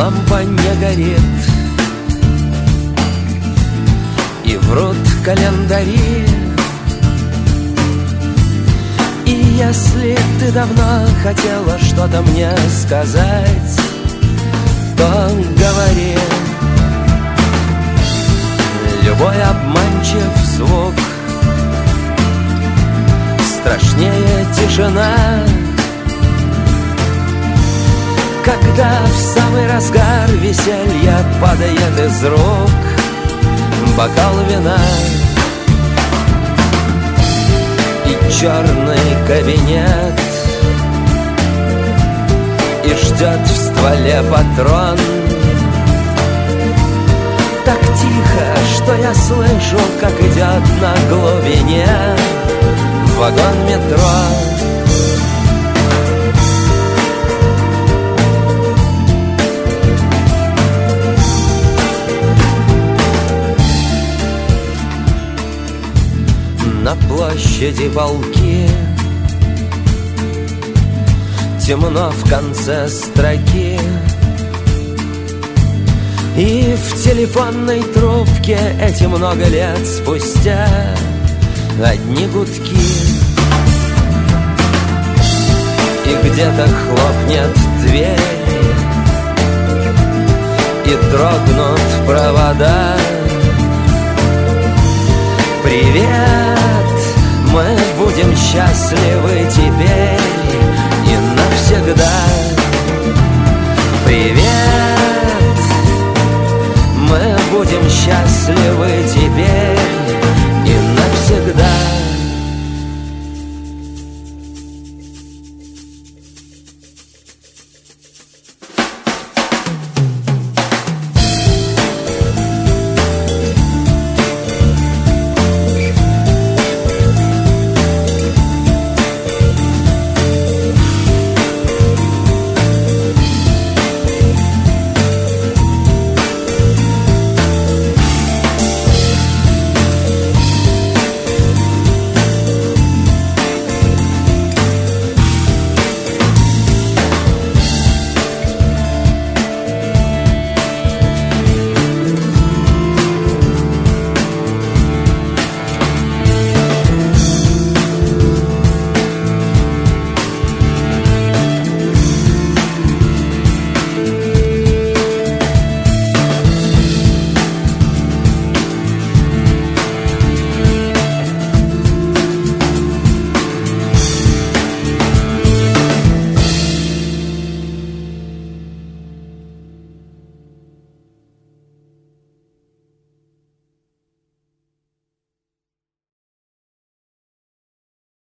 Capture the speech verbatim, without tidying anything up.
лампа не горит, и врут календари. И если ты давно хотела что-то мне сказать, то говори. Любой обманчив звук страшнее тишина, когда в самый разгар веселья падает из рук бокал вина. И черный кабинет, и ждет в стволе патрон. Так тихо, что я слышу, как идет на глубине вагон метро. На площади полки, темно в конце строки, и в телефонной трубке эти много лет спустя одни гудки. И где-то хлопнет дверь, и дрогнут провода. Привет, мы будем счастливы теперь и навсегда. Привет, мы будем счастливы теперь и навсегда.